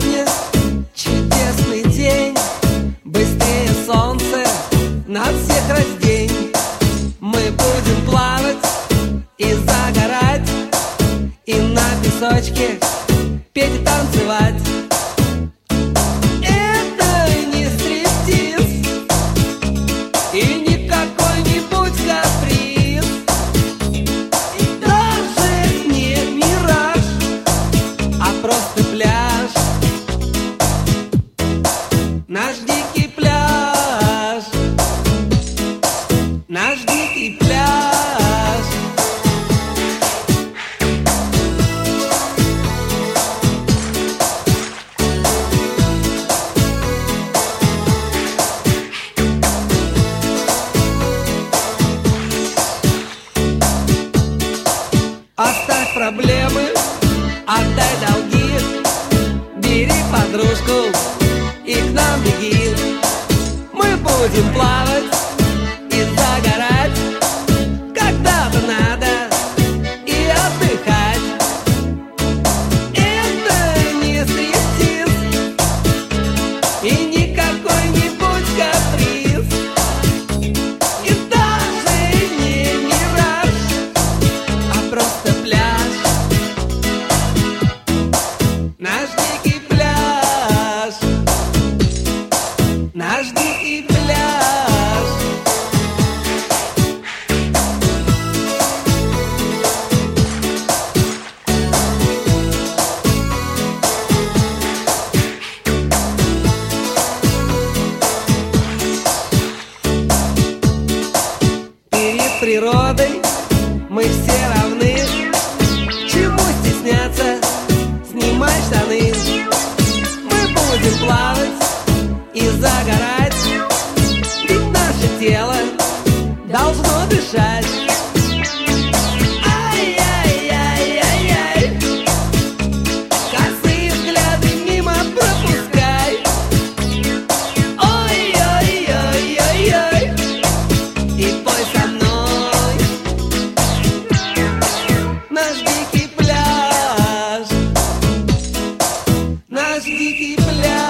сегодня чудесный день, быстрее солнце нас всех раздень. Мы будем плавать и загорать, и на песочке петь и танцевать. Это не стриптиз и не какой-нибудь каприз, и даже не мираж, а просто пляж. Наш дикий пляж, наш дикий пляж. Оставь проблемы, отдай долги, бери подружку и к нам беги. Мы будем плавать и загорать, когда-то надо и отдыхать. Это не стриптиз и не какой-нибудь каприз, и даже не мираж, а просто пляж. Наш дикий пляж, наш дикий пляж. Перед природой мы все равны. Чему стесняться? Снимай штаны. Мы будем плавать и загорать, ведь наше тело должно дышать. Ай-яй-яй-яй-яй, косые взгляды мимо пропускай. Ой-ой-ой-ой-ой, и пой со мной. Наш дикий пляж, наш дикий пляж.